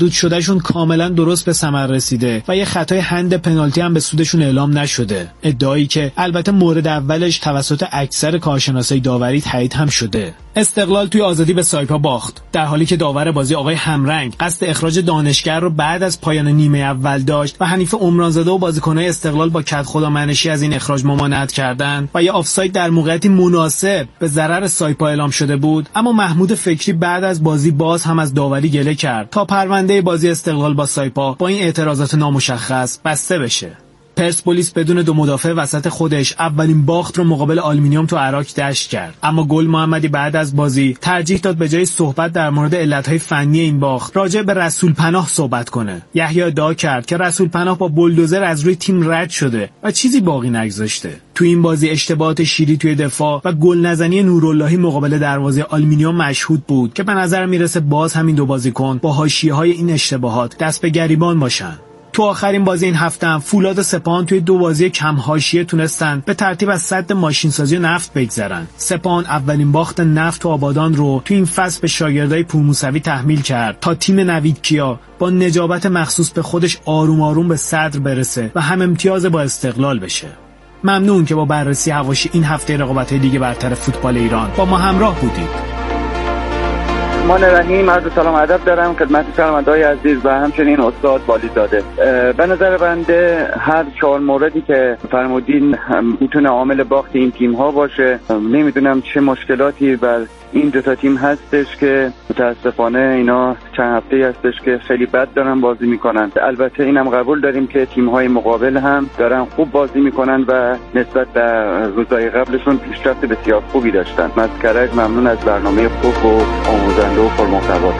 دود شدهشون کاملا درست به ثمر رسیده و یه خطای هند پنالتی هم به سودشون اعلام نشده. ادعایی که البته مورد اولش توسط اکثر کارشناسای داوری تایید هم شده. استقلال توی آزادی به سایپا باخت، در حالی که داور بازی آقای همرنگ قصد اخراج دانشگر رو بعد از پایان نیمه اول داشت و حنیف عمرانزاده و بازیکن‌های استقلال با کدخدامنشی از این اخراج ممانعت کردند و یه آفساید در موقعیتی مناسب به ضرر سایپا اعلام شده بود. اما محمود فکری بعد از بازی باز هم از داوری گله کرد تا پرونده بازی استقلال با سایپا با این اعتراضات نامشخص بسته بشه. پرسپولیس بدون دو مدافع وسط خودش اولین باخت رو مقابل آلومینیوم تو عراق دشت کرد. اما گل محمدی بعد از بازی ترجیح داد به جای صحبت در مورد علتهای فنی این باخت راجع به رسول پناه صحبت کنه. یحیی ادعا کرد که رسول پناه با بولدوزر از روی تیم رد شده و چیزی باقی نگذاشته. تو این بازی اشتباهات شیری توی دفاع و گل نزنی نوراللهی مقابل دروازه آلومینیوم مشهود بود که به نظر میرسه باز همین دو بازیکن با حاشیه‌های این اشتباهات دست به گریبان باشن. تو آخرین بازی این هفته هم فولاد و سپاهان توی دو بازی کم حاشیه تونستن به ترتیب از سد ماشینسازی نفت بگذرن. سپاهان اولین باخت نفت و آبادان رو توی این فصل به شاگردای پورموسوی تحمیل کرد تا تیم نوید کیا با نجابت مخصوص به خودش آروم آروم به صدر برسه و هم امتیاز با استقلال بشه. ممنون که با بررسی حواشی این هفته رقابت‌های لیگ برتر فوتبال ایران با ما همراه بودید. من رحیم عرض سلام ادب دارم خدمت شنونده‌های عزیز و همچنین استاد بالیزاده. به نظر بنده هر 4 موردی که فرمودین میتونه عامل باخت این تیم ها باشه. نمیدونم چه مشکلاتی بر این دو تا تیم هستش که متاسفانه اینا چند هفته هستش که خیلی بد دارن بازی میکنن. البته اینم قبول داریم که تیم های مقابل هم دارن خوب بازی میکنن و نسبت به روزهای قبلشون پیشرفت بسیار خوبی داشتن. مذکرک ممنون از برنامه خوب و آموزنده و پرمحتوا.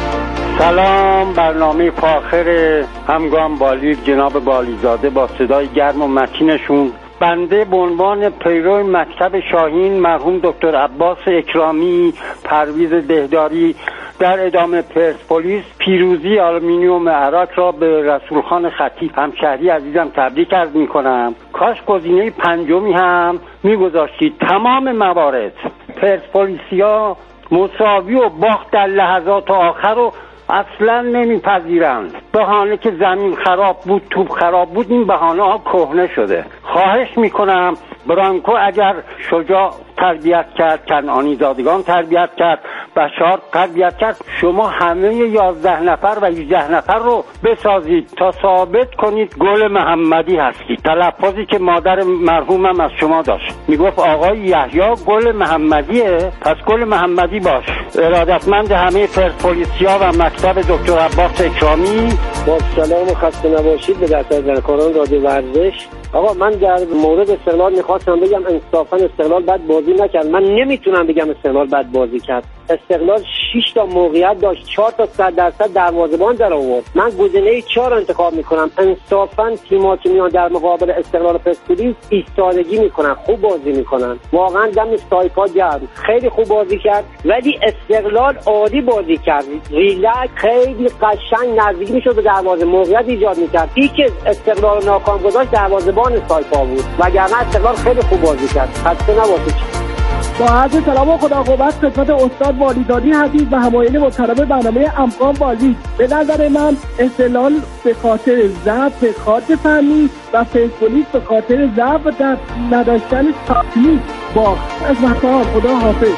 سلام، برنامه فاخر همگام بالی جناب بالیزاده با صدای گرم و متینشون. بنده به عنوان پیرو مکتب شاهین مرحوم دکتر عباس اکرامی، پرویز دهداری در ادامه پرسپولیس پیروزی آلومینیوم عراق را به رسولخان خطیب همشهری عزیزم تبریک عرض می‌کنم. کاش گزینه پنجمی هم می‌گذاشتید. تمام موارد پرسپولیسیا مساوی و باخت در لحظات آخر رو اصلا نمیپذیرند. بهانه که زمین خراب بود، توپ خراب بود، این بهانه ها کهنه شده. خواهش میکنم برانکو اگر شجاع تربیت کرد، کنعانی زادگان تربیت کرد، بشار تربیت کرد، شما همه 11 نفر و 18 نفر رو بسازید تا ثابت کنید گل محمدی هستید. تلفظی که مادر مرحومم از شما داشت، میگفت آقای یحیی گل محمدیه، پس گل محمدی باش. ارادتمند همه پرسپولیسیا و مکتب دکتر عباس اکرامی. با سلام و خسته نباشید به دستگیرکاران رادیو ورزش. آقا من در مورد استقلال میخواستم بگم انصافا استقلال بد بازی نکرد. من نمیتونم بگم استقلال بد بازی کرد. استقلال 6 تا موقعیت داشت، 4 تا 100% دروازه‌بان در آورد. من گزینه 4 انتخاب میکنم. انصافا تیم‌ها که میان در مقابل استقلال و پرسپولیس ایستادگی میکنن، خوب بازی میکنن. واقعا دم سایپا گرم، خیلی خوب بازی کرد. ولی استقلال عالی بازی کرد، ریلکس، خیلی قشنگ نزدیک میشد به دروازه، موقعیت ایجاد میکرد. که استقلال ناکام گذاشت دروازه‌بان سایپا بود، وگرنه استقلال خیلی خوب بازی کرد. خسته نباشید. با عرض سلام و خدا قوت خدمت استاد والیزاده عزیز و همایون محترم برنامه امکان بازی. به نظر من استقلال به خاطر ضعف خط فنی و پرسپولیس به خاطر ضعف در نداشتن تکنیک باخت. از محترم خدا حافظ.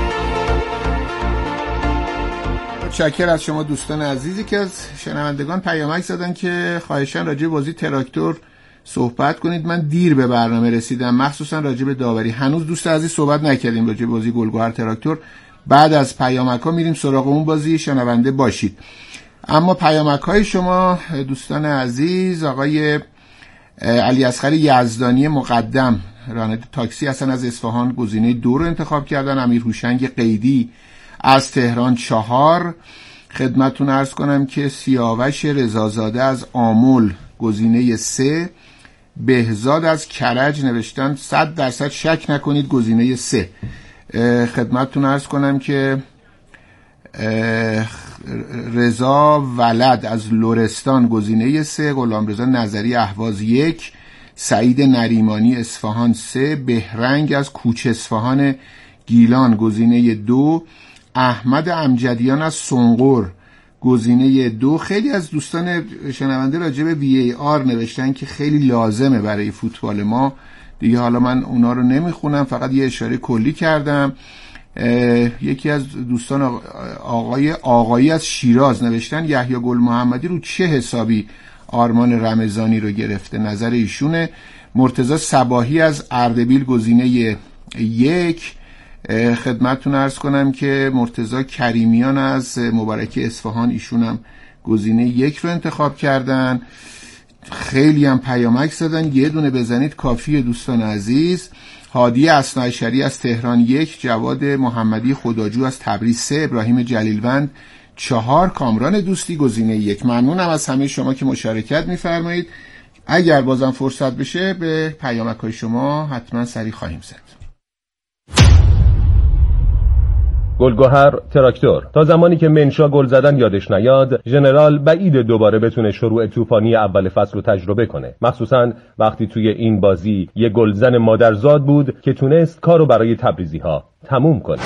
متشکرم از شما دوستان عزیزی که از شنوندگان پیامک زدن که خواهشاً راجع به بازی تراکتور صحبت کنید. من دیر به برنامه رسیدم، مخصوصا راجع به داوری. هنوز دوست عزیز صحبت نکردیم راجع به بازی گلگهر تراکتور. بعد از پیامک‌ها میریم سراغ اون بازی، شنونده باشید. اما پیامک‌های شما دوستان عزیز، آقای علی اصغر یزدانی مقدم راننده تاکسی هستن از اصفهان، گزینه 2 رو انتخاب کردن. امیر هوشنگ قیدی از تهران 4. خدمتتون عرض کنم که سیاوش رضازاده از آمل گزینه 3. بهزاد از کرج نوشتن 100% شک نکنید گزینه 3. خدمتتون عرض کنم که رضا ولد از لرستان گزینه 3. غلامرضا نظری اهواز 1. سعید نریمانی اصفهان 3. بهرنگ از کوچ اصفهان گیلان گزینه 2. احمد امجدیان از سنقر گزینه 2. خیلی از دوستان شنونده راجع به VAR نوشتن که خیلی لازمه برای فوتبال ما دیگه. حالا من اونا رو نمیخونم، فقط یه اشاره کلی کردم. یکی از دوستان آقایی از شیراز نوشتن یحیی گل محمدی رو چه حسابی آرمان رمضانی رو گرفته، نظر ایشونه. مرتضی صباحی از اردبیل گزینه 1. خدمتتون عرض کنم که مرتضی کریمیان از مبارکی اصفهان ایشونم گزینه 1 رو انتخاب کردن. خیلی هم پیامک زدن، یه دونه بزنید کافیه دوستان عزیز. هادی اثناعشری از تهران 1، جواد محمدی خداجو از تبریز 3، ابراهیم جلیلوند 4، کامران دوستی گزینه 1. ممنونم از همه شما که مشارکت می‌فرمایید. اگر بازم فرصت بشه به پیامک‌های شما حتما سری خواهیم زد. گلگهر تراکتور. تا زمانی که منشا گل زدن یادش نیاد، ژنرال بعید دوباره بتونه شروع طوفانی اول فصل رو تجربه کنه، مخصوصا وقتی توی این بازی یه گلزن مادرزاد بود که تونست کارو برای تبریزی‌ها تموم کنه.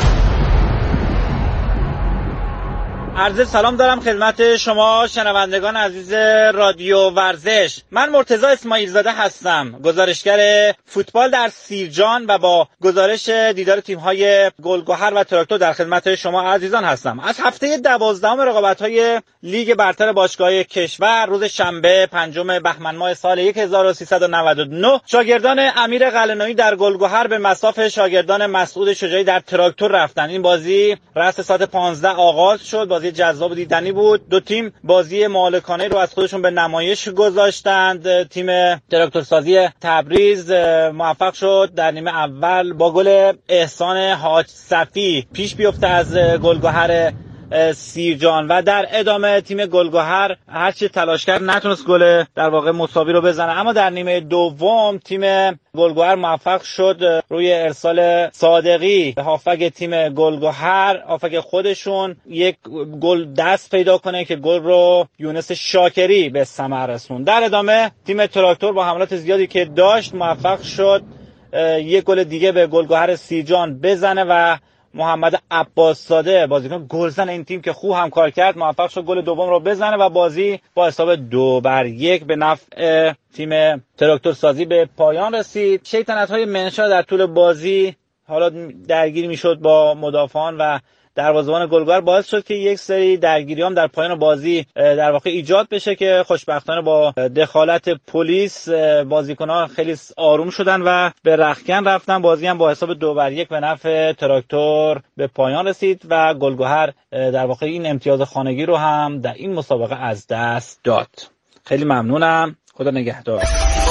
عرض سلام دارم خدمت شما شنوندگان عزیز رادیو ورزش. من مرتضی اسماعیل زاده هستم، گزارشگر فوتبال در سیرجان و با گزارش دیدار تیم‌های گلگهر و تراکتور در خدمت شما عزیزان هستم. از هفته 12 رقابت‌های لیگ برتر باشگاه‌های کشور روز شنبه 5 بهمن ماه سال 1399 شاگردان امیر قلعه‌نویی در گلگهر به مصاف شاگردان مسعود شجاعی در تراکتور رفتند. این بازی رأس ساعت 15 آغاز شد. بازی جذاب دیدنی بود. دو تیم بازی مالکانه رو از خودشون به نمایش گذاشتند. تیم تراکتورسازی تبریز موفق شد در نیمه اول با گل احسان حاج صفی پیش بیفته از گلگهر سیرجان و در ادامه تیم گلگهر هرچی تلاش کرد نتونست گل در واقع مساوی رو بزنه، اما در نیمه دوم تیم گلگهر موفق شد روی ارسال صادقی به هافک تیم گلگهر، هافک خودشون، یک گل دست پیدا کنه که گل رو یونس شاکری به ثمر رسوند. در ادامه تیم تراکتور با حملات زیادی که داشت موفق شد یک گل دیگه به گلگهر سیرجان بزنه و محمد عباس زاده بازیکن گلزن این تیم که خوب همکار کرد موفق شد گل دوم رو بزنه و بازی با حساب 2-1 به نفع تیم تراکتور سازی به پایان رسید. شیطنت‌های منشا در طول بازی حالا درگیری میشد با مدافعان و دروازه‌بان گلگهر باعث شد که یک سری درگیریام در پایان بازی در واقع ایجاد بشه که خوشبختانه با دخالت پلیس بازیکن‌ها خیلی آروم شدن و به رختکن رفتن. بازی هم با حساب 2-1 به نفع تراکتور به پایان رسید و گلگهر در واقع این امتیاز خانگی رو هم در این مسابقه از دست داد. خیلی ممنونم. خدا نگهدار.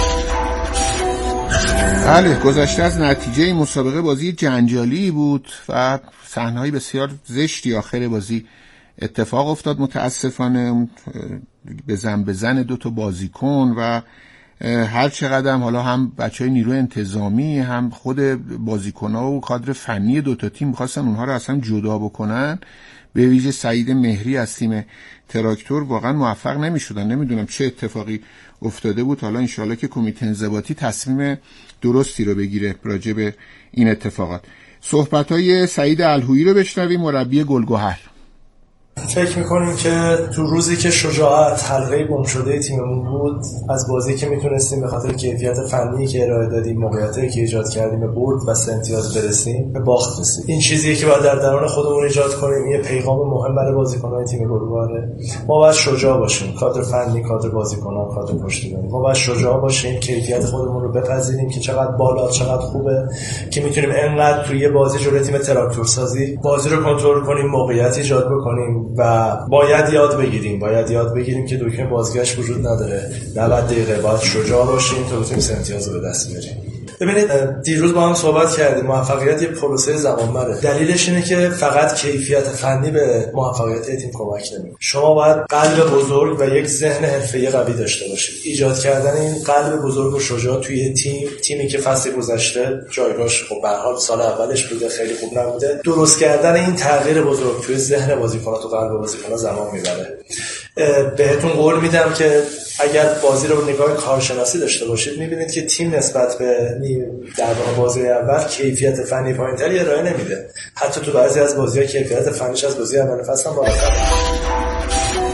بله، گذشته از نتیجه این مسابقه بازی جنجالی بود و صحنه‌های بسیار زشتی آخر بازی اتفاق افتاد. متاسفانه بزن دو تا بازیکن و هر چقدر حالا هم بچهای نیروی انتظامی هم خود بازیکن‌ها و کادر فنی دو تا تیم می‌خواستن اونها رو اصلا جدا بکنن، به ویژه سعید مهری از تیم تراکتور واقعا موفق نمی‌شدن. نمیدونم چه اتفاقی افتاده بود. حالا انشالله که کمیته انضباطی تصمیم درستی رو بگیره راجع به این اتفاقات. صحبت‌های سعید الهویی رو بشنویم، مربی گلگهر. فکر میکنیم که تو روزی که شجاعت حلقه گم شده تیممون بود، از بازی که میتونستیم به خاطر کیفیت فنی که ارائه دادیم، موقعیتی که ایجاد کردیم، به برد و 3 امتیاز برسیم، به باخت رسید. این چیزیه که باید در درون خودمون ایجاد کنیم. یه پیغام مهم برای بازیکنان تیم گلگهره. ما باید شجاع باشیم، کادر فنی، کادر بازیکنان، کادر پشتیبانی. ما باید شجاع باشیم، کیفیت خودمون رو بپذیریم که چقدر بالا، چقدر خوبه که میتونیم انقدر توی یه بازی جلوی تیم تراکتورسازی بازی رو کنترل کنیم، موقعیت ایجاد بکنیم و باید یاد بگیریم که دکمه بازگشت وجود نداره. 90 دقیقه باید شجاع باشیم تا بتونیم 3 امتیاز رو به دست بیاریم. ببینید، دیروز با هم صحبت کردیم، موفقیت یه پروسه زمانبره. دلیلش اینه که فقط کیفیت فنی به موفقیت تیم کمک نمیکنه. شما باید قلب بزرگ و یک ذهن حرفه‌ای قوی داشته باشید. ایجاد کردن این قلب بزرگ و شجاع توی تیمی که فصل گذشته جایگاهش خب به هر حال سال اولش بوده، خیلی خوب نبوده، درست کردن این تغییر بزرگ توی ذهن بازیکن‌ها، تو قلب بازیکن‌ها زمان میبره. بهتون قول میدم که اگر بازی رو نگاه کارشناسی داشته باشید میبینید که تیم نسبت به در واقع بازی اول کیفیت فنی پایین‌تری ارائه نمیده. حتی تو بعضی از بازی‌ها کیفیت فنیش از بازی اول فصل هم بالاتره.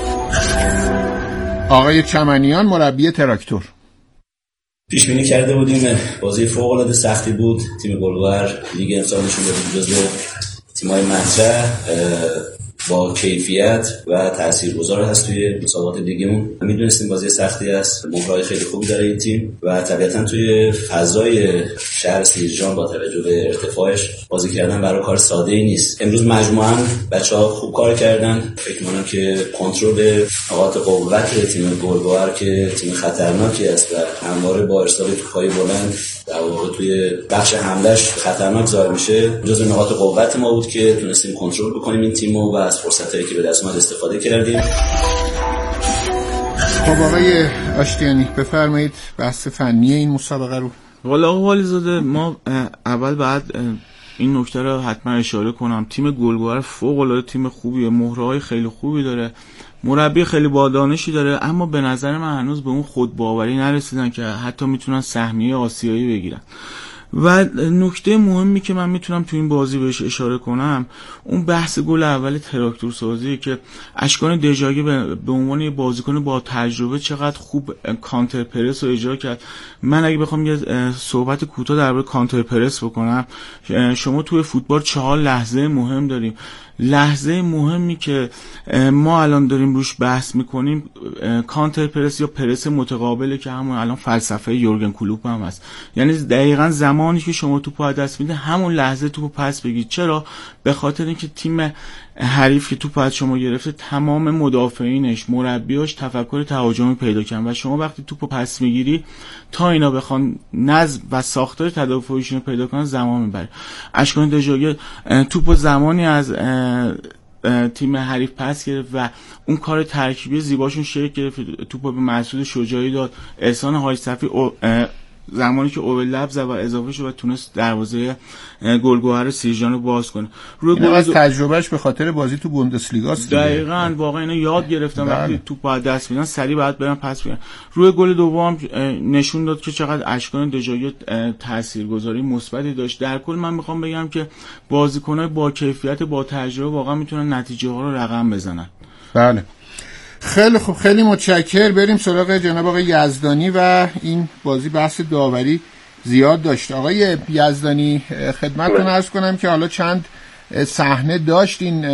آقای چمنیان مربی تراکتور. پیش بینی کرده بودیم بازی فوق العاده سختی بود. تیم گلگهر لیگ امسال نشون داد جزو تیم‌های مطرح با کیفیت و تاثیرگذار هست توی مسابقات لیگمون. میدونستیم بازی سختی است، مهرهای خیلی خوبی داره این تیم و طبیعتاً توی فضای شهر سیرجان با توجه به ارتفاعش بازی کردن برای کار ساده‌ای نیست. امروز مجموعاً بچه‌ها خوب کار کردن. فکر می‌کنم که کنترل نقاط قوت تیم گلگهر که تیم خطرناکی است و همواره با ارسال توپ‌های بلند در واقع توی بخش حملهش خطرناک ظاهر میشه، جزو نقاط قوت ما بود که تونستیم کنترل بکنیم این تیمو و از فرصتایی که به دست اومد استفاده کردیم. خب آقای آشتیانی بفرمایید بحث فنی این مسابقه رو. والا آقا والیزاده، ما اول بعد این نکته رو حتما اشاره کنم. تیم گلگهر فوق العاده تیم خوبیه، مهرهای خیلی خوبی داره، مربی خیلی با دانشی داره، اما به نظر من هنوز به اون خودباوری نرسیدن که حتی میتونن سهمیه آسیایی بگیرن. و نکته مهمی که من میتونم تو این بازی بهش اشاره کنم اون بحث گل اول تراکتور سازی که اشکان دژاگی به عنوان یه بازیکن با تجربه چقدر خوب کانتر پرس رو اجرا کرد. من اگه بخوام یه صحبت کوتاه درباره کانتر پرس بکنم، شما توی فوتبال 4 لحظه مهم داریم. لحظه مهمی که ما الان داریم روش بحث میکنیم کانتر پرس یا پرس متقابله که همون الان فلسفه یورگن کلوپ هم هست. یعنی دقیقاً زمانی که شما توپو از دست میده همون لحظه توپو پس بگید. چرا؟ به خاطر اینکه تیم حریف که توپ از شما گرفته تمام مدافعینش، مربیاش تفکر تهاجمی پیدا کردن و شما وقتی توپو پس میگیری تا اینا بخوان نظم و ساختار تدافعیشون رو پیدا کنن زمان میبره. اشکان دژاگی توپو زمانی از تیم حریف پس گرفت و اون کار ترکیبی زیباشون شکل گرفت. توپو به مسعود شجاعی داد، احسان حاج صفی زمانی که اوول لب زد و اضافه شد و تونست دروازه گلگهر سیرجان رو باز کنه. روی گل از تجربهش به خاطر بازی تو بوندسلیگا است. دقیقاً واقعا اینا یاد گرفتن وقتی توپ از دست میدن سریع بعد برن پس بیارن. روی گل دوم نشون داد که چقدر اشکان دژاگی تاثیرگذاری مثبتی داشت. در کل من میخوام بگم که بازیکن‌های با کیفیت با تجربه واقعا میتونن نتیجه ها رو رقم بزنن. بله خیلی خوب، خیلی متشکر. بریم سراغ جناب آقای یزدانی و این بازی بحث داوری زیاد داشت. آقای یزدانی خدمتتون عرض کنم که حالا چند صحنه داشت این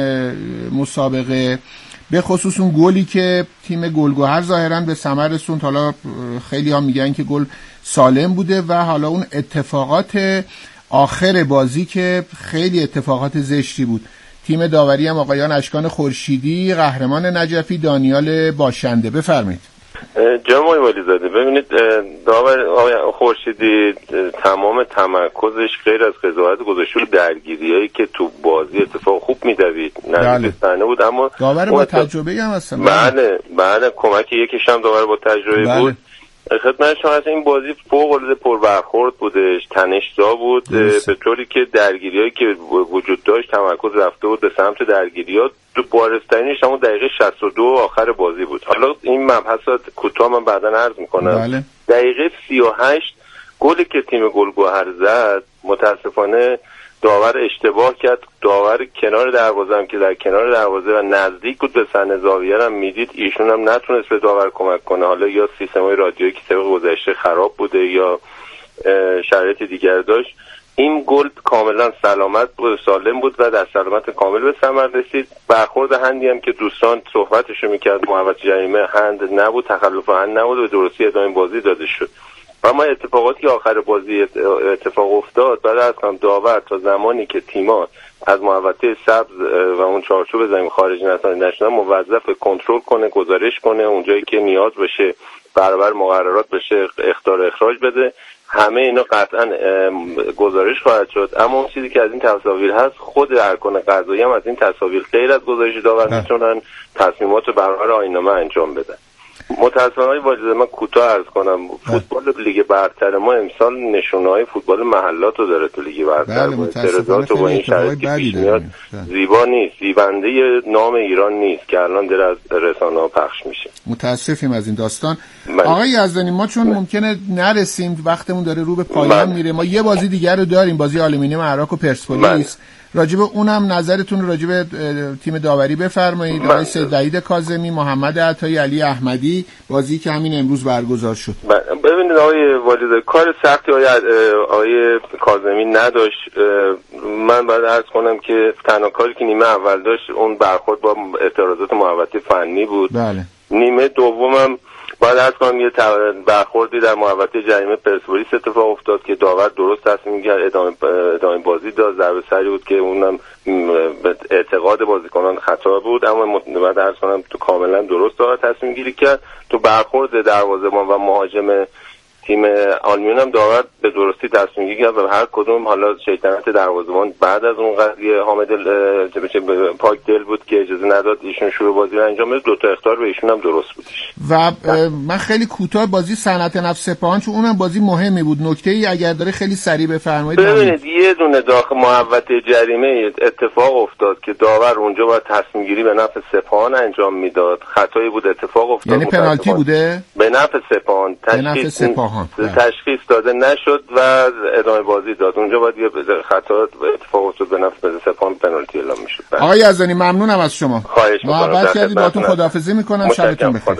مسابقه، به خصوص اون گلی که تیم گلگهر ظاهرا به ثمر رسوند. حالا خیلی ها میگن که گل سالم بوده و حالا اون اتفاقات آخر بازی که خیلی اتفاقات زشتی بود. تیم داوری هم آقایان اشکان خورشیدی، قهرمان نجفی، دانیال باشنده. بفرمایید. جناب والیزاده، ببینید داور آقای خورشیدی تمام تمرکزش غیر از قضاوت گذاشته بود درگیریایی که تو بازی اتفاق خوب می‌دوید نزدیک صحنه بود، اما داور با تجربه هم هستن. بله کمک یکیش هم داور با تجربه بود. خدمت شما هست این بازی فوق العاده پربرخورد بودش، تنش‌زا بود، به طوری که درگیریایی که وجود داشت تمرکز رفته بود به سمت درگیری‌ها. تو بارسترینش همون دقیقه 62 آخر بازی بود. حالا این مبحثات کوتاه من بعداً عرض می‌کنم. دقیقه 38 گلی که تیم گلگهر زد متاسفانه داور اشتباه کرد. داور کنار دروازه هم که در کنار دروازه و نزدیک بود به صحنه زاویه هم میدید، ایشون هم نتونست به داور کمک کنه. حالا یا سیستم‌های رادیویی که طبق گذشته خراب بوده یا شرایط دیگر داشت. این گل کاملا سلامت بود، سالم بود و در سلامت کامل به ثمر رسید. برخورد هندی هم که دوستان صحبتشو میکرد محوط جریمه هند نبود، تخلف هند نبود و به درستی ادامه بازی داده شد. اما اتفاقاتی که آخر بازی اتفاق افتاد بعد از هم داور تا زمانی که تیم‌ها از محوطه سبز و اون چارچوب زمین خارج نشدن موظف کنترل کنه، گزارش کنه، اونجایی که نیاز بشه برابر مقررات بشه اخطار اخراج بده. همه اینا قطعا گزارش خواهد شد. اما اون چیزی که از این تصاویر هست، خود ارکان قضایی هم از این تصاویر غیر از گزارش داور میتونن تصمیمات رو برابر آیین‌نامه انجام بدن. متاسفانه والیزاده من کوتاه عرض کنم فوتبال لیگ برتر ما امسال نشونه‌های فوتبال محلات رو داره تو لیگ برتر. متاسفانه با این شرایطی پیش میاد زیبا نیست، زیبنده نام ایران نیست که الان در از رسانه‌ها پخش میشه. متاسفیم از این داستان. آقای یزدانی ما چون ممکنه نرسیم، وقتمون داره رو به پایان میره، ما یه بازی دیگر رو داریم، بازی آلومینیوم عراق و پرسپولیس. راجب اونم نظرتون راجب تیم داوری بفرمایید. آقای سید وحید کاظمی، محمد عطایی، علی احمدی، بازی که همین امروز برگزار شد. ببینید آقای واجد، کار سختی آقای کاظمی نداشت. من باید عرض کنم که تنها کاری که نیمه اول داشت اون برخورد با اعتراضات محوطه فنی بود. بله. نیمه دومم باید عرض کنم یه برخوردی در محوطه جریمه پرسپولیس اتفاق افتاد که داور درست تصمیم گرفت، ادامه بازی داد، ضربه سری بود که اونم به اعتقاد بازیکنان خطا بود، اما باید عرض کنم تو کاملا درست داور تصمیم گیری کرد. تو برخورد دروازه‌بان و مهاجم تیم آلومینیوم داور به درستی تصمیم گیری کرد و هر کدوم، حالا شیطنت دروازه‌بان بعد از اون قضیه حامد پاک دل بود که اجازه نداد ایشون شروع بازی رو انجام بده، 2 اخطار به ایشون هم درست بودش. و من خیلی کوتاه بازی صنعت نفت سپاهان، چون اونم بازی مهمی بود، نکته‌ای اگر داره خیلی سریع بفرمایید. ببینید یه دونه داخل محوطه جریمه اتفاق افتاد که داور اونجا باید تصمیم گیری به نفع سپاهان انجام میداد، خطایی بود اتفاق افتاد. یعنی پنالتی بوده به نفع سپاهان، تشخیص داده نشد و ادامه بازی داد. اونجا باید یه خطا اتفاق افتاد به نفع سپاهان، پنالتی اعلام میشد. آقای یزدانی ممنونم از شما. خواهش می‌کنم. محبت کردید، باهاتون خداحافظی می‌کنم. شبتون بخیر.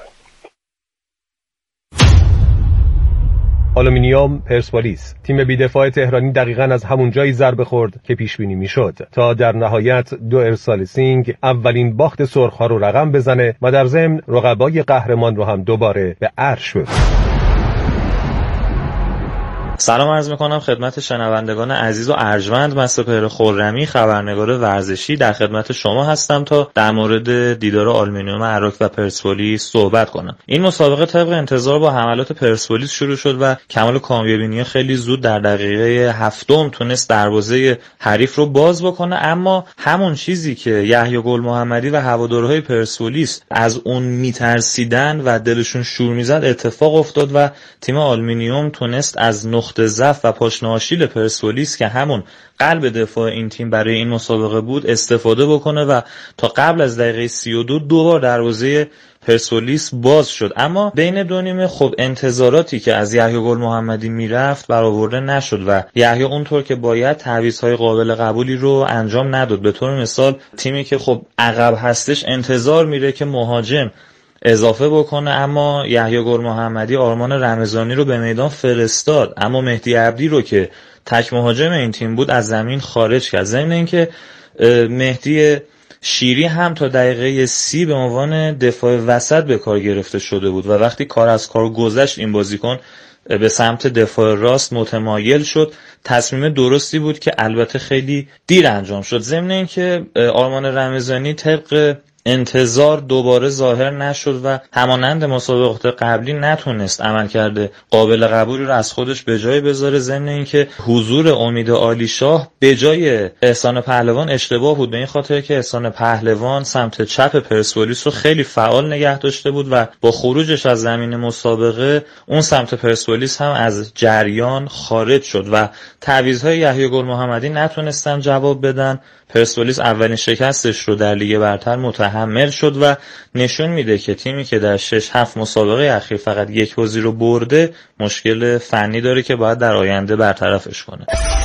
آلومینیوم پرسپولیس، تیم بی‌دفاع تهرانی دقیقاً از همون جایی ضربه خورد که پیش بینی میشد تا در نهایت 2 ارسال سینگ اولین باخت سرخ‌ها رو رقم بزنه و در ضمن رقبای قهرمان رو هم دوباره به عرش بفرسته. سلام عرض میکنم خدمت شنوندگان عزیز و ارجمند. من سپهر خرمی، خبرنگار ورزشی، در خدمت شما هستم تا در مورد دیدار آلومینیوم عراق و پرسپولیس صحبت کنم. این مسابقه طبق انتظار با حملات پرسپولیس شروع شد و کمال کامیابی خیلی زود در دقیقه 7 تونست دروازه حریف رو باز بکنه، اما همون چیزی که یحیی گل محمدی و هوادارهای پرسپولیس از اون میترسیدن و دلشون شور میزد اتفاق افتاد و تیم آلومینیوم تونست از نقطه ضعف و پاشنه آشیل پرسپولیس که همون قلب دفاع این تیم برای این مسابقه بود استفاده بکنه و تا قبل از دقیقه 32 دوبار دروازه پرسپولیس باز شد. اما بین دو نیمه خب انتظاراتی که از یحیی گل محمدی میرفت برآورده نشد و یحیی اونطور که باید تعویض‌های قابل قبولی رو انجام نداد. به طور مثال تیمی که خب عقب هستش انتظار میره که مهاجم اضافه بکنه، اما یحیی گل محمدی آرمان رمضانی رو به میدان فرستاد، اما مهدی عبدی رو که تک مهاجم این تیم بود از زمین خارج کرد. ضمن اینکه مهدی شیری هم تا دقیقه 30 به عنوان دفاع وسط به کار گرفته شده بود و وقتی کار از کار گذشت این بازیکن به سمت دفاع راست متمایل شد. تصمیم درستی بود که البته خیلی دیر انجام شد. ضمن اینکه آرمان رمضانی طبق انتظار دوباره ظاهر نشد و همانند مسابقات قبلی نتونست عملکرد قابل قبولی رو از خودش به جای بذاره. ضمن اینکه حضور امید عالیشاه به جای احسان پهلوان اشتباه بود، به این خاطر که احسان پهلوان سمت چپ پرسپولیس رو خیلی فعال نگه داشته بود و با خروجش از زمین مسابقه اون سمت پرسپولیس هم از جریان خارج شد و تعویض‌های یحیی گل محمدی نتونستن جواب بدن. پرسپولیس اولین شکستش رو در لیگ برتر متحمل شد و نشون میده که تیمی که در 6-7 مسابقه اخیر فقط یک بازی رو برده مشکل فنی داره که باید در آینده برطرفش کنه.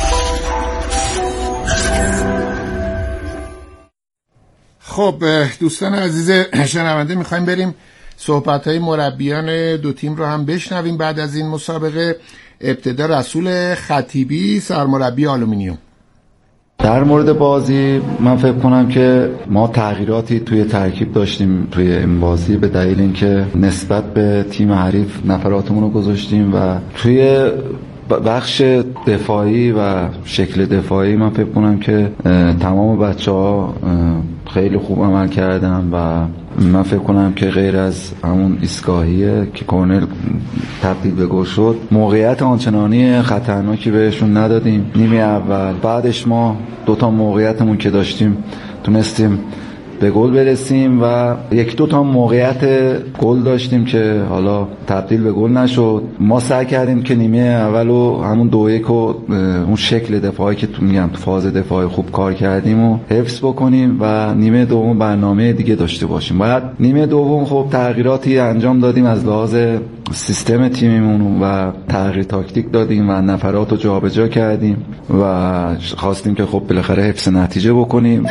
خب دوستان عزیز شنونده، میخوایم بریم صحبت‌های مربیان دو تیم رو هم بشنویم بعد از این مسابقه. ابتدا رسول خطیبی، سرمربی آلومینیوم. در مورد بازی من فکر کنم که ما تغییراتی توی ترکیب داشتیم توی این بازی به دلیل اینکه نسبت به تیم حریف نفراتمون رو گذاشتیم و توی بخش دفاعی و شکل دفاعی من فکر کنم که تمام بچه‌ها خیلی خوب عمل کردن و من فکر کنم که غیر از همون ایستگاهیه که کورنر تبدیل به گل شد موقعیت آنچنانی خطرناکی بهشون ندادیم نیمه اول. بعدش ما دوتا موقعیتمون که داشتیم تونستیم به گل برسیم و یک دو تا موقعیت گل داشتیم که حالا تبدیل به گل نشد. ما سعی کردیم که نیمه اولو همون 2-1 و اون شکل دفاعی که تو میگم تو فاز دفاعی خوب کار کردیم و حفظ بکنیم و نیمه دوم برنامه دیگه داشته باشیم. بعد نیمه دوم خب تغییراتی انجام دادیم از لحاظ سیستم تیممون و تغییر تاکتیک دادیم و نفرات رو جابجا کردیم و خواستیم که خب بالاخره حفظ نتیجه بکنیم.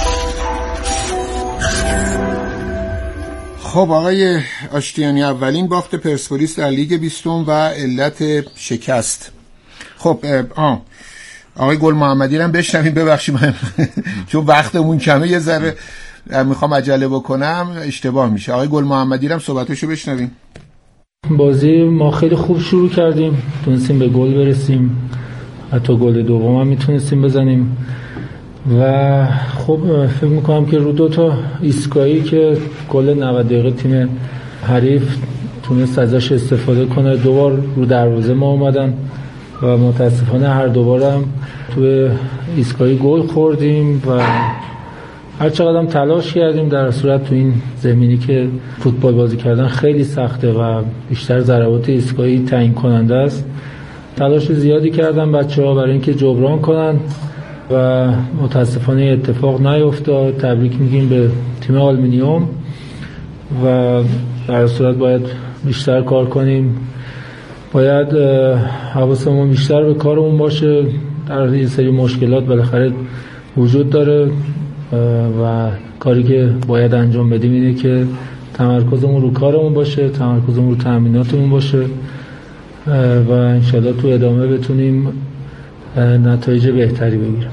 خب آقای آشتیانی، اولین باخت پرسپولیس در لیگ 20 و علت شکست. خب آقای گل محمدی رو بشنویم. ببخشید من چون وقتمون کمه یه ذره میخوام عجله بکنم اشتباه میشه. آقای گل محمدی رو صحبتشو بشنویم. بازی ما خیلی خوب شروع کردیم، تونستیم به گل برسیم، حتی گل دوم هم میتونستیم بزنیم و خب فکر میکنم که رو دو تا ایستگاهی که گل 90 دقیقه تیم حریف تونست ازش استفاده کنه، دوبار رو دروازه ما اومدن و متاسفانه هر دوبار هم توی ایستگاهی گل خوردیم و هر چقدر هم تلاش کردیم در صورت تو این زمینی که فوتبال بازی کردن خیلی سخته و بیشتر ضربات ایستگاهی تعیین کننده است، تلاش زیادی کردن بچه‌ها برای اینکه جبران کنن و متاسفانه اتفاق نیفتاد. تبریک میگیم به تیم آلومینیوم و در صورت باید بیشتر کار کنیم، باید حواسمون بیشتر به کارمون باشه. در یه سری مشکلات بالاخره وجود داره و کاری که باید انجام بدیم اینه که تمرکزمون رو کارمون باشه، تمرکزمون رو تأمیناتمون باشه و انشالله تو ادامه بتونیم نتایج بهتری بگیریم.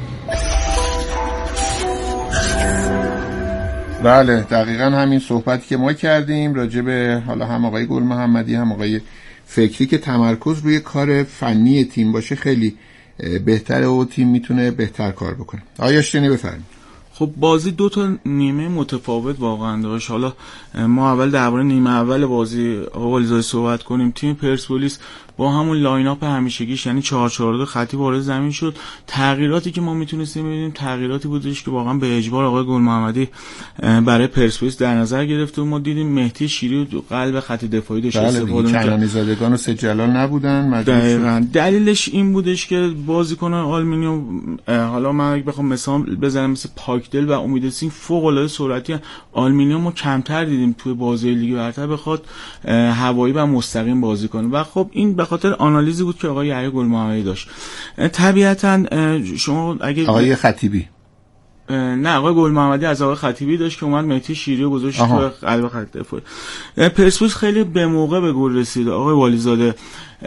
بله دقیقاً همین صحبتی که ما کردیم راجع به حالا هم آقای گل محمدی هم آقای فکری که تمرکز روی کار فنی تیم باشه خیلی بهتره و تیم میتونه بهتر کار بکنه. آقای آشتیانی بفرمایید. خب بازی دو تا نیمه متفاوت واقعا داشت. حالا ما اول درباره نیمه اول بازی آقای صحبت کنیم. تیم پرسپولیس با همون لاین اپ همیشگیش یعنی 4-4-2 خطی وارد زمین شد. تغییراتی که ما میتونستیم ببینیم تغییراتی بودش که واقعا به اجبار آقای گل محمدی برای پرسپولیس در نظر گرفته و ما دیدیم مهدی شیری تو قلب خط دفاعی داشت استفاده می‌کرد. کنانی زادگان و سید جلال نبودن. دقیقاً دلیلش این بودش که بازیکنان آلومینیوم، حالا من اگه بخوام مثال بزنم مثل پاکدل و امید سینگ فوق العاده سرعتی، آلومینیوم ما کمتر دیدیم توی بازی لیگ برتر بخواد هوایی و مستقیم بازی کنه و خب این به خاطر آنالیزی بود که آقای یحیی گل محمدی داشت. طبیعتاً شما اگه آقای خطیبی نه آقای گل محمدی از آقای خطیبی داشت که اومد مهدی شیری رو گذاشت تو قلب خط دفاعی. پرسپولیس خیلی به موقع به گل رسید. آقای والیزاده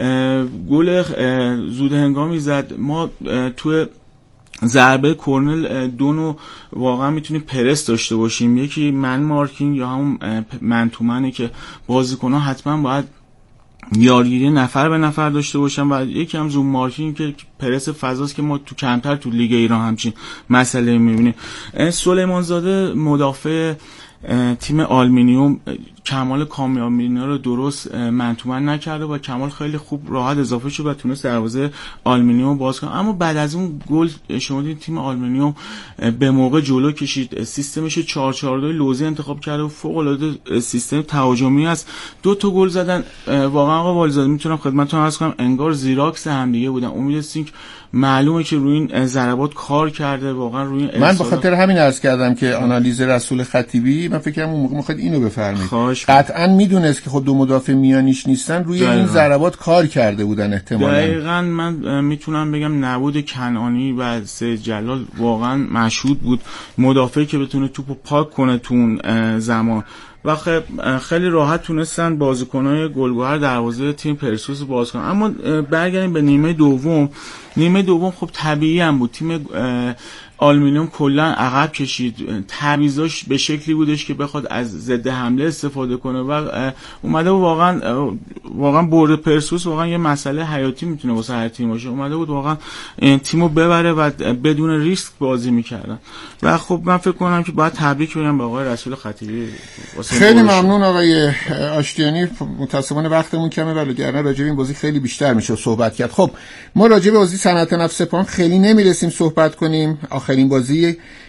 گل زود هنگامی زد. ما تو ضربه کورنل دونو واقعا میتونیم پرس داشته باشیم، یکی من مارکینگ یا همون من تو منه که بازیکن‌ها حتما باید یارگیری نفر به نفر داشته باشن و یکی هم زوم مارکینگ که پرس فضاست که ما تو کمتر تو لیگ ایران همچین مسئله میبینیم. سلیمان زاده مدافع تیم آلومینیوم کمال کامیابینا رو درست منتومن نکرده و کمال خیلی خوب راحت اضافه شد و تونست دروازه آلومینیوم باز کنه. اما بعد از اون گل شما دیدید تیم آلومینیوم به موقع جلو کشید، سیستمش 4-4-2 لوزی انتخاب کرده و فوق العاده سیستم تهاجمی است. دو تا گل زدن. واقعا آقا والیزاده میتونم خدمتتون عرض کنم انگار زیراکس هم دیگه بودن. امید سینگ معلومه که روی این ضربات کار کرده واقعا روی من به خاطر همین عرض کردم که آنالیز رسول خطیبی من فکر کنم اون موقع میخواد اینو بفرمایید. قطعا میدونست که خود دو مدافع میانیش نیستن، روی این ضربات کار کرده بودن احتمالاً. دقیقاً من میتونم بگم نبود کنعانی و سید جلال واقعا مشهود بود، مدافعی که بتونه توپو پاک کنه تو اون زمان و خیلی راحت تونستن بازیکن‌های گلگهر دروازه تیم پرسپولیس باز کنن. اما برگردیم به نیمه دوم. نیمه دوم خب طبیعی هم بود، تیم آلومینیوم کلا عقب کشید، تعویضاش به شکلی بودش که بخواد از ضد حمله استفاده کنه و اومده بود واقعا برد پرسپولیس واقعا یه مسئله حیاتی میتونه واسه هر تیم باشه. اومده بود واقعا تیمو ببره و بدون ریسک بازی میکردن و خب من فکر کنم که باید تبریک بگم به آقای رسول خطیبی. خیلی ممنون آقای آشتیانی. متاسفانه وقتمون کمه وگرنه راجع به این بازی خیلی بیشتر میشه صحبت کرد. خب ما راجع به بازی صنعت نفت سپاهان خیلی نمیرسیم صحبت کنیم. آخرین بازی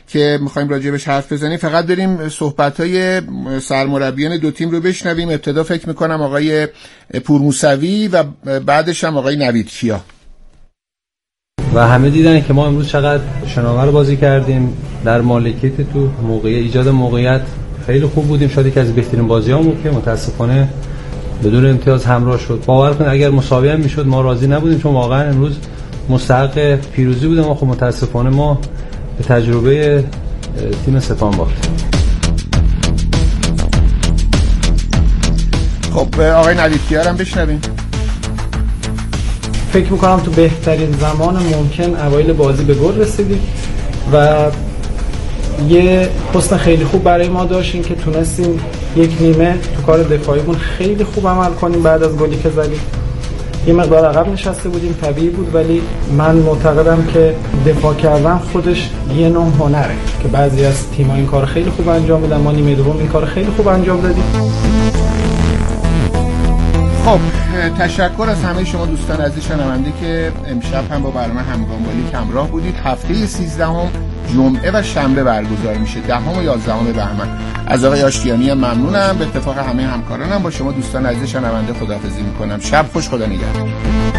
که میخوایم راجع بهش حرف بزنیم. فقط بریم صحبت‌های سرمربیان دو تیم رو بشنویم. ابتدا فکر میکنم آقای پورموسوی و بعدش هم آقای نوید کیا. و همه دیدن که ما امروز چقدر شناور بازی کردیم، در مالکیت تو موقع ایجاد موقعیت خیلی خوب بودیم. شاید یکی از بهترین بازیامون که متاسفانه بدون امتیاز همراه شد. باور کنید اگر مساوی هم میشد ما راضی نبودیم، چون واقعا امروز مستحق پیروزی بودیم. ما خب متاسفانه ما به تجربه تیم سپاهان باختیم. خب آقای نوید کیا هم بشنویم. فکر میکنم تو بهترین زمان ممکن اوایل بازی به گل رسیدیم و یه حسن خیلی خوب برای ما داشتیم که تونستیم یک نیمه تو کار دفاعیمون خیلی خوب عمل کنیم. بعد از گلی که زدیم یه مقدار عقب نشسته بودیم، طبیعی بود، ولی من معتقدم که دفاع کردن خودش یه نوع هنره که بعضی از تیم‌ها این کار خیلی خوب انجام میدن. ما نیمه دوم این کار خیلی خوب انجام دادیم. خب تشکر از همه شما دوستان عزیز شنونده که امشب هم با برنامه همگام بالیک همراه بودید. هفته 13 جمعه و شنبه برگزار میشه، 10 و 11 بهمن. از آقای آشتیانی هم ممنونم. به اتفاق همه همکارانم با شما دوستان عزیز شنونده خداحافظی میکنم. شب خوش، خدا نگهدار.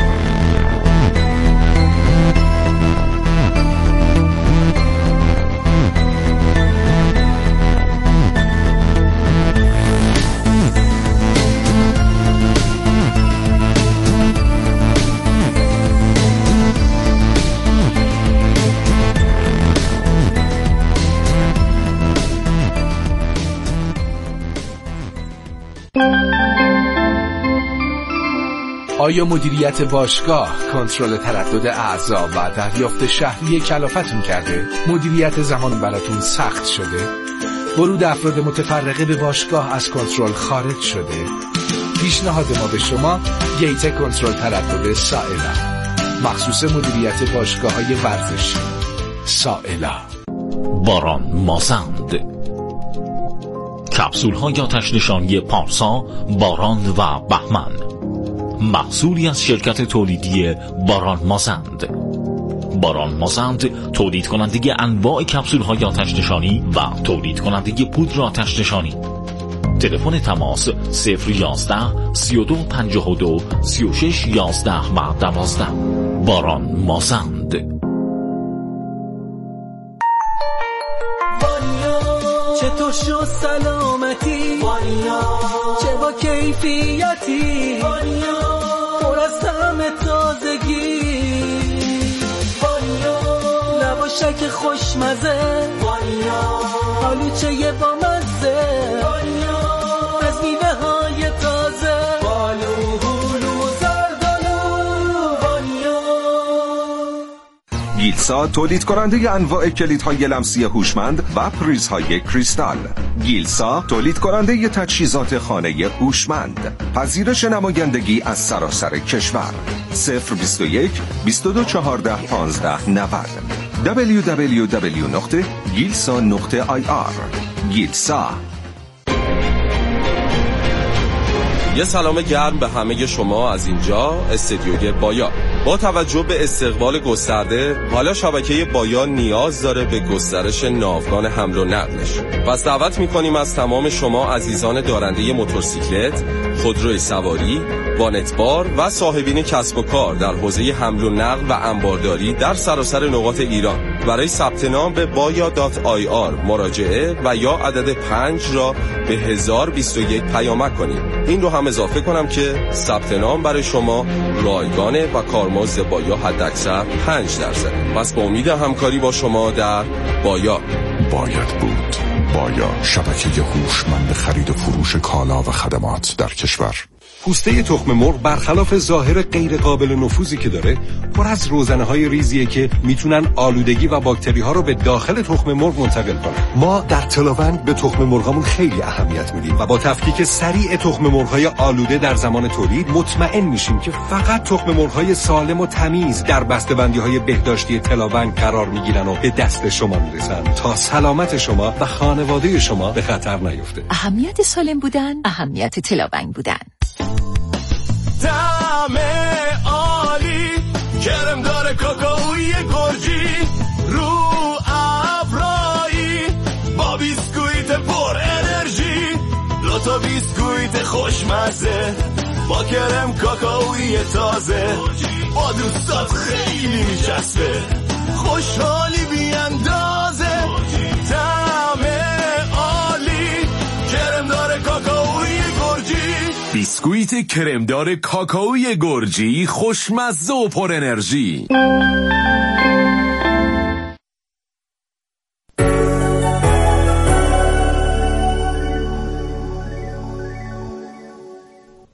آیا مدیریت باشگاه کنترل تردد اعضا و دریافت شهری کلافتون کرده؟ مدیریت زمان براتون سخت شده؟ ورود افراد متفرقه به باشگاه از کنترل خارج شده؟ پیشنهاد ما به شما گیت کنترل تردد سائلا، مخصوص مدیریت باشگاه‌های ورزشی. سائلا. باران مازند، کپسول‌های آتش نشانی پارسا، باران و بهمن، محصولی از شرکت تولیدی باران مازند. باران مازند تولید کننده انواع کپسول‌های آتش نشانی و تولید کننده پودر آتش نشانی. تلفن تماس 011 32 52 36 11 و 12. باران مازند. چطور شد سلامتی وانیا، چه با کیفیتی وانیا، پر از طعم تازگی وانیا، لواشک خوشمزه وانیا، آلوچه با مزه وانیا، از میوه های تازه، بالو هلو زردالو وانیا. گیلسا تولید کننده انواع کلیدهای لمسی هوشمند و پریزهای کریستال. گیلسا تولید کننده تجهیزات خانه هوشمند. پذیرش نمایندگی از سراسر کشور. 021 22 14 15 90. www.gilsa.ir. گیلسا. یه سلام گرم به همه شما از اینجا استدیوی بایا. با توجه به استقبال گسترده، حالا شبکه بایا نیاز داره به گسترش ناوگان حمل و نقلش. پس دعوت می‌کنیم از تمام شما عزیزان دارنده موتورسیکلت، خودروی سواری، وانتبار و صاحبین کسب و کار در حوزه حمل و نقل و انبارداری در سراسر نقاط ایران برای ثبت نام به baya.ir مراجعه و یا عدد 5 را به 1021 پیامک کنید. این رو هم اضافه کنم که ثبت نام برای شما رایگانه و کارمزد بایا حداکثر 5%. پس با امید همکاری با شما در بایا. باید بود. بایا، شبکه هوشمند خرید و فروش کالا و خدمات در کشور. پوسته تخم مرغ برخلاف ظاهر غیر قابل نفوذی که داره، پر از روزنه‌های ریزیه که میتونن آلودگی و باکتری‌ها رو به داخل تخم مرغ منتقل کنن. ما در تلاوند به تخم مرغامون خیلی اهمیت میدیم و با تفکیک سریع تخم مرغ‌های آلوده در زمان تولید مطمئن میشیم که فقط تخم مرغ‌های سالم و تمیز در بسته‌بندی‌های بهداشتی تلاوند قرار میگیرن و به دست شما میرسن تا سلامت شما و خانواده شما به خطر نیفته. اهمیت سالم بودن، اهمیت تلاوند بودن. طعم عالی، کرم داره کاکائوی گرجی، رو ابرای بیسکویت خوشمزه با کرم کاکائویی تازه با دوستات خیلی میچسبه خوشحالی بیاندازه طعم عالی کرمدار کاکائویی گرجی بیسکویت کرمدار کاکائویی گرجی خوشمزه و پر انرژی.